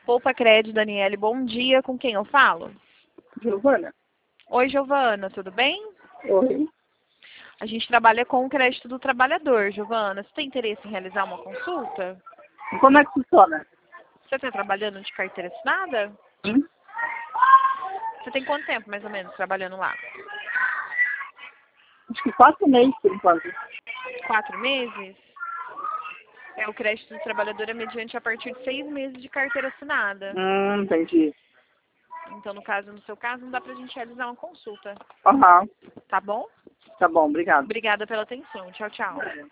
Poupa Crédito, Daniele, bom dia. Com quem eu falo? Giovana. Oi, Giovana, tudo bem? Oi. A gente trabalha com o crédito do trabalhador, Giovana. Você tem interesse em realizar uma consulta? Como é que funciona? Você está trabalhando de carteira assinada? Sim. Você tem quanto tempo, mais ou menos, trabalhando lá? Acho que 4 meses, por enquanto. 4 meses? O crédito do trabalhador é mediante a partir de 6 meses de carteira assinada. Entendi. Então, no seu caso, não dá pra gente realizar uma consulta. Aham. Tá bom? Tá bom, obrigado. Obrigada pela atenção. Tchau, tchau.